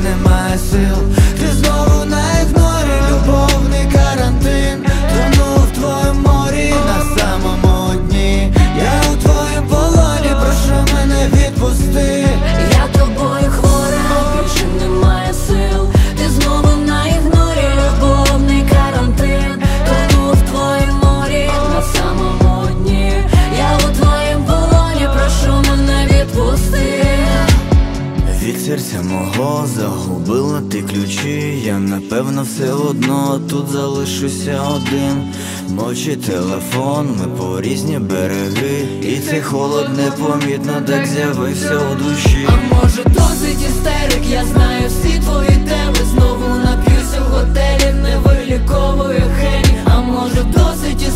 немає сил. Ти знову на ігнорі, любовний карантин. Тону в твоєму морі, на самому дні. Я у твоєму полоні, прошу мене відпусти. Я тобою хвора, більше немає сил. Ти знову на ігнорі, любовний карантин. Тону в твоєму морі, на самому дні. Я у твоєму полоні, прошу мене відпусти. Від серця мого загубила ти ключі. Я напевно все одно тут залишуся один. Мовчи телефон, ми по різні береги. І цей холод непомітно так з'явився у душі. А може досить істерик, я знаю всі твої теми. Знову нап'юсь у готелі, не виліковує хені. А може досить